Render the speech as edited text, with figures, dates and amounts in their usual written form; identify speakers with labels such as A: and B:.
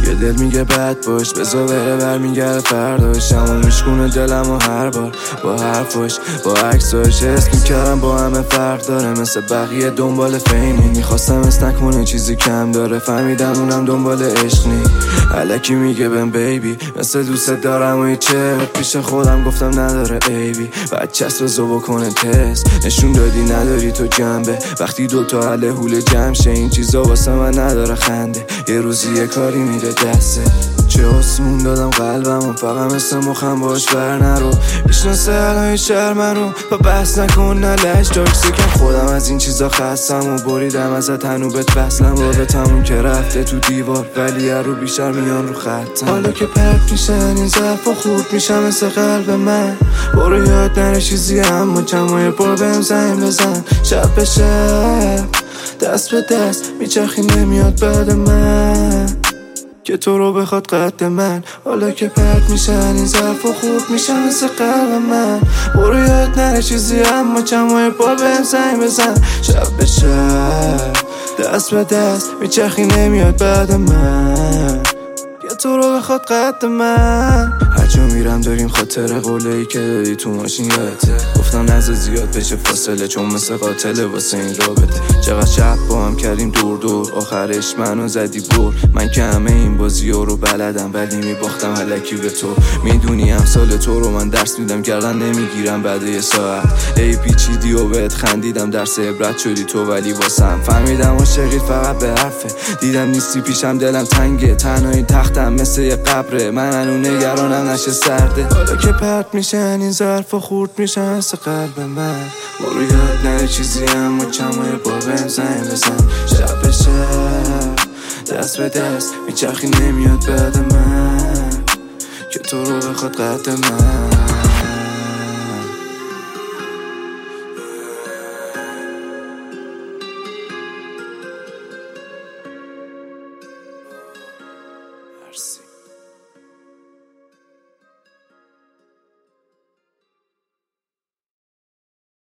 A: یه دل میگه بد باش بذار بره برمیگرده فرداش، اما میشکونه دلمو هر بار با حرفاش با عکساش. حس میکردم با همه فرق داره، مثل بقیه دنبال فیمی، میخواستم نکنه چیزی کم داره، فهمیدم اونم دنبال عشق نی. الکی میگه بهم بیبی مثل دوست دارم و چه پیش خودم گفتم نداره عیبی، بچه‌ست بزو بکنه تست، نشون دادی نداری تو جنبه، وقتی دوتا حل حول جمع شه این چیزا واسه من نداره خنده، یه روزی یه کاری میره دسته. چه آسمون دادم قلبمو فقط مثل مخم باش بر نرو، میشناسه الان شهر منو و بحث نکن نه لش تاکسیکم، خودم از این چیزا خستم و بریدم ازت هنوبت بسلم، رابطمون که رفته تو دیوار ولی رو بیشتر میان رو خطم. حالا که پرت میشن این ظرفا خورد میشم مثل قلب من، برو یاد نره چیزی اما جمعه برو بهم زنگ بزن، شب به شب دست به دست میچرخی نمیاد بعد من که تو رو بخواد قد من. حالا که پرت میشن این ظرفا خورد میشم مثل قلب من، برو یاد نره چیزی اما جمعه بار بهم زنگ بزن، شب به شب دست به دست میچرخی نمیاد بعد من که تو رو بخواد قد من. هر جا میرم داریم خاطر قوله‌ای که دادی تو ماشین یادته، گفتم نذار زیاد بشه فاصله چون مثل قاتله واسه این رابطه، چقدر شب با هم کردیم دور دور آخرش منو زدی بر، من که همه این بازی‌ها رو بلدم ولی میباختم الکی به تو، میدونی امثال تو رو من درس میدم گردن نمیگیرم بعد یه ساعت، ای پیچیدی و بهت خندیدم درس عبرت شدی تو ولی واسم، فهمیدم عاشقی فقط به حرفه، دیدم نیستی پیشم دلم تنگه، تنهایی تختم مثل یه قبره، من هنو نگرانم نشه سرده. حالا که پرت میشن این ظرفا خورد میشن مثل قلب من، برو یاد نره چیزی اما چمای با بهم زنگ بزن، شب به شب دست به دست میچرخی نمیاد بعد من که تو رو بخواد قد من. مرسی.